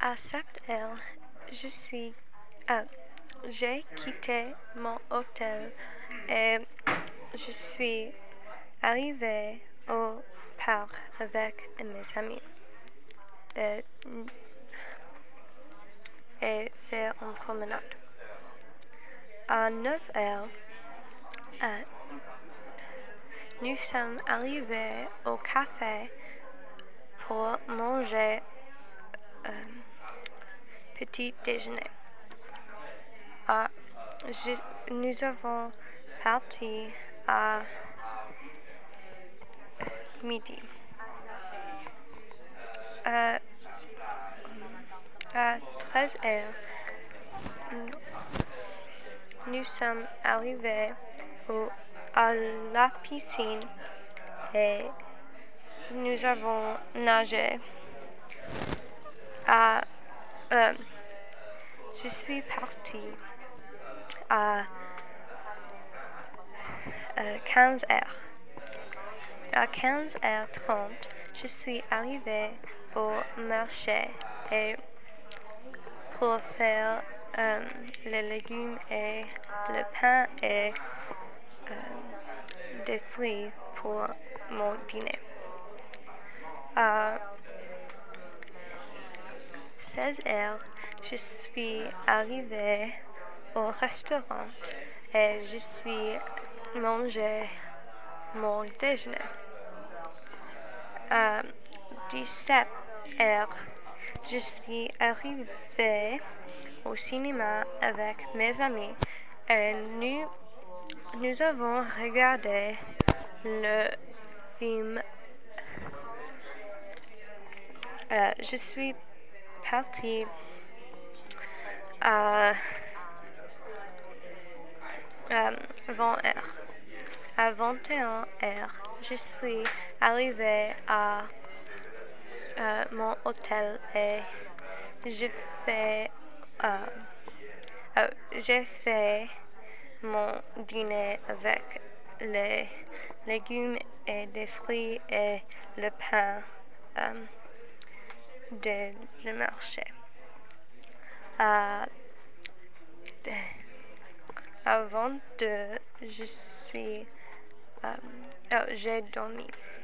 À 7 heures, j'ai quitté mon hôtel et je suis arrivée au parc avec mes amis et faire une promenade. À 9 heures, nous sommes arrivés au café pour manger petit déjeuner. Nous avons parti à midi. À 13 heures, nous sommes arrivés à la piscine et nous avons nagé. Je suis partie à 15 heures. À 15h30, je suis arrivée au marché et pour faire les légumes et le pain et des fruits pour mon dîner. À 16 heures, je suis arrivée au restaurant et je suis mangé mon déjeuner. À 17 heures, je suis arrivée au cinéma avec mes amis et nous avons regardé le film. Je suis partie à 20 heures. À 21 heures, je suis arrivée à mon hôtel et j'ai fait mon dîner avec les légumes et des fruits et le pain du marché. À 22, j'ai dormi.